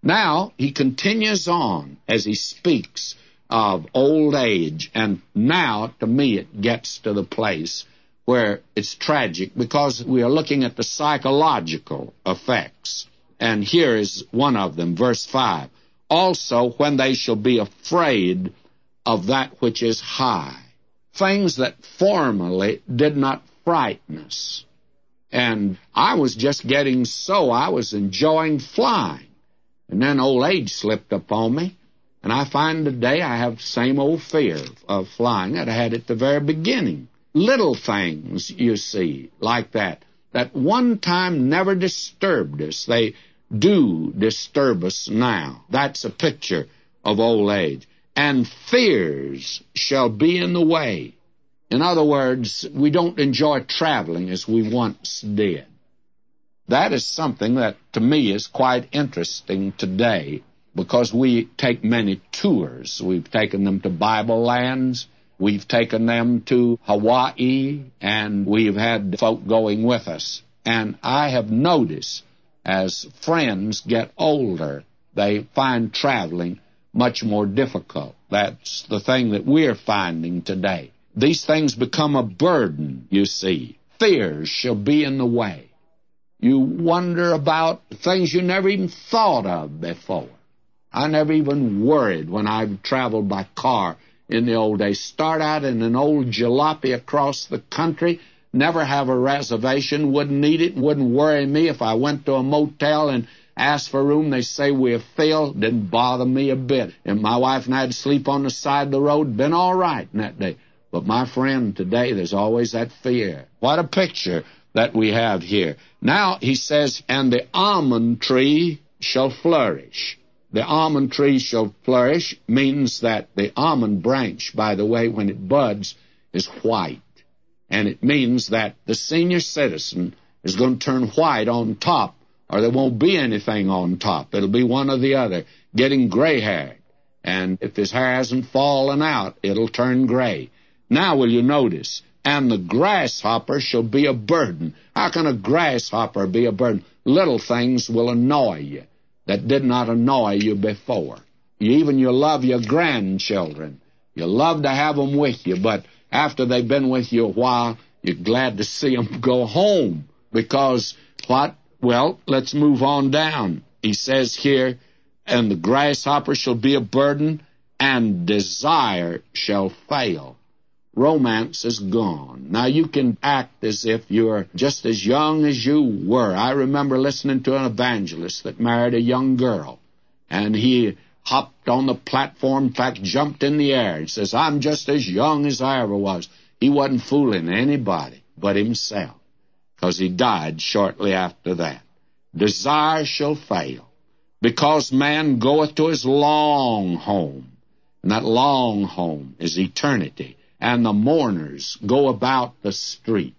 Now, he continues on as he speaks of old age, and now, to me, it gets to the place where it's tragic because we are looking at the psychological effects. And here is one of them, verse 5. Also, when they shall be afraid of that which is high. Things that formerly did not frighten us. And I was just getting so, I was enjoying flying. And then old age slipped upon me, and I find today I have the same old fear of flying that I had at the very beginning. Little things, you see, like that one time never disturbed us. They do disturb us now. That's a picture of old age. And fears shall be in the way. In other words, we don't enjoy traveling as we once did. That is something that, to me, is quite interesting today because we take many tours. We've taken them to Bible lands. We've taken them to Hawaii, and we've had folk going with us. And I have noticed as friends get older, they find traveling much more difficult. That's the thing that we're finding today. These things become a burden, you see. Fears shall be in the way. You wonder about things you never even thought of before. I never even worried when I traveled by car in the old days. Start out in an old jalopy across the country, never have a reservation, wouldn't need it, wouldn't worry me. If I went to a motel and asked for a room, they say we're filled, didn't bother me a bit. And my wife and I had to sleep on the side of the road, been all right in that day. But my friend, today there's always that fear. What a picture that we have here. Now he says, and the almond tree shall flourish. The almond tree shall flourish means that the almond branch, by the way, when it buds, is white. And it means that the senior citizen is going to turn white on top, or there won't be anything on top. It'll be one or the other, getting gray-haired. And if his hair hasn't fallen out, it'll turn gray. Now will you notice, and the grasshopper shall be a burden. How can a grasshopper be a burden? Little things will annoy you that did not annoy you before. You love your grandchildren. You love to have them with you, but after they've been with you a while, you're glad to see them go home. Because what? Well, let's move on down. He says here, and the grasshopper shall be a burden, and desire shall fail. Romance is gone. Now, you can act as if you're just as young as you were. I remember listening to an evangelist that married a young girl, and he hopped on the platform, in fact, jumped in the air. He says, I'm just as young as I ever was. He wasn't fooling anybody but himself, because he died shortly after that. Desire shall fail, because man goeth to his long home, and that long home is eternity. And the mourners go about the street.